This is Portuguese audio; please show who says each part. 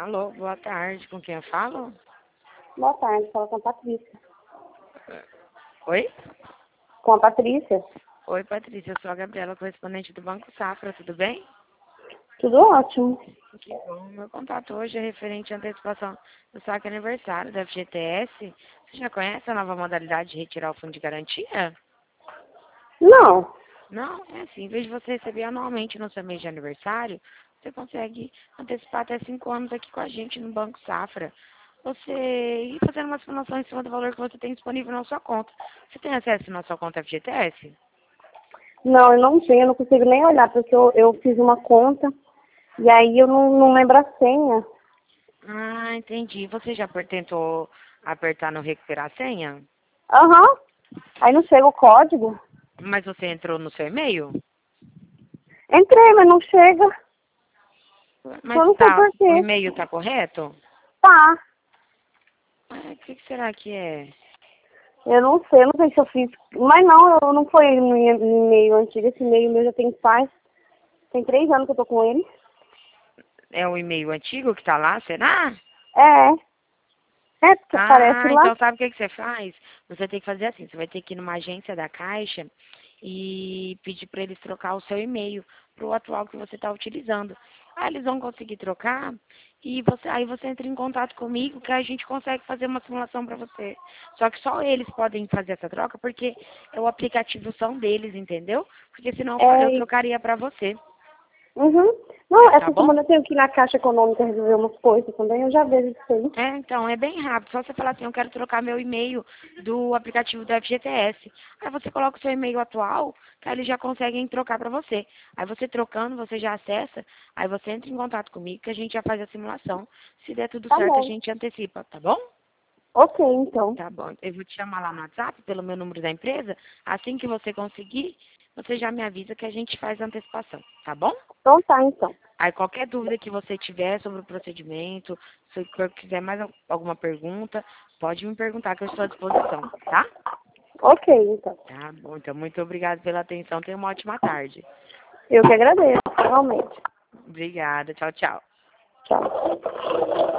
Speaker 1: Alô, boa tarde. Com quem eu falo?
Speaker 2: Boa tarde, fala com a Patrícia.
Speaker 1: Oi?
Speaker 2: Com a Patrícia?
Speaker 1: Oi, Patrícia. Eu sou a Gabriela, correspondente do Banco Safra. Tudo bem?
Speaker 2: Tudo ótimo.
Speaker 1: Que bom. Meu contato hoje é referente à antecipação do saque aniversário da FGTS. Você já conhece a nova modalidade de retirar o fundo de garantia?
Speaker 2: Não.
Speaker 1: Não, é assim. Em vez de você receber anualmente no seu mês de aniversário, você consegue antecipar até 5 anos aqui com a gente no Banco Safra. Você ir fazendo uma simulação em cima do valor que você tem disponível na sua conta. Você tem acesso na sua conta FGTS?
Speaker 2: Não, eu não tenho, eu não consigo nem olhar, porque eu fiz uma conta e aí eu não lembro a senha.
Speaker 1: Ah, entendi. Você já tentou apertar no recuperar a senha?
Speaker 2: Aham. Aí não chega o código.
Speaker 1: Mas você entrou no seu e-mail?
Speaker 2: Entrei, mas não chega.
Speaker 1: Mas
Speaker 2: Eu não sei
Speaker 1: tá,
Speaker 2: por
Speaker 1: o
Speaker 2: quê.
Speaker 1: e-mail tá correto?
Speaker 2: Tá.
Speaker 1: O que será que é?
Speaker 2: Eu não sei se eu fiz. Mas não, eu não foi no e-mail antigo. Esse e-mail meu já tem 3 anos que eu tô com ele.
Speaker 1: É o e-mail antigo que tá lá, será?
Speaker 2: É. É, porque aparece
Speaker 1: Ah,
Speaker 2: lá.
Speaker 1: então sabe o que você faz? Você tem que fazer assim, você vai ter que ir numa agência da Caixa e pedir para eles trocar o seu e-mail para o atual que você está utilizando. Aí eles vão conseguir trocar e aí você entra em contato comigo que a gente consegue fazer uma simulação para você. Só que só eles podem fazer essa troca porque é o aplicativo são deles, entendeu? Porque senão eu
Speaker 2: É.
Speaker 1: trocaria para você,
Speaker 2: Uhum. Não,
Speaker 1: tá
Speaker 2: essa
Speaker 1: bom?
Speaker 2: semana eu tenho que ir na Caixa Econômica resolver umas coisas também, eu já vejo isso aí.
Speaker 1: É, então, é bem rápido. Só você falar assim, eu quero trocar meu e-mail do aplicativo do FGTS. Aí você coloca o seu e-mail atual, que aí eles já conseguem trocar para você. Aí você trocando, você já acessa, aí você entra em contato comigo, que a gente já faz a simulação. Se der tudo
Speaker 2: Tá
Speaker 1: certo, a
Speaker 2: bom.
Speaker 1: gente antecipa, tá bom?
Speaker 2: Ok, então.
Speaker 1: Tá bom. Eu vou te chamar lá no WhatsApp, pelo meu número da empresa. Assim que você conseguir, você já me avisa que a gente faz a antecipação, tá bom?
Speaker 2: Então tá, então.
Speaker 1: Aí qualquer dúvida que você tiver sobre o procedimento, se você quiser mais alguma pergunta, pode me perguntar que eu estou à disposição, tá?
Speaker 2: Ok, então.
Speaker 1: Tá bom, então muito obrigada pela atenção. Tenha uma ótima tarde.
Speaker 2: Eu que agradeço, realmente.
Speaker 1: Obrigada, tchau, tchau.
Speaker 2: Tchau.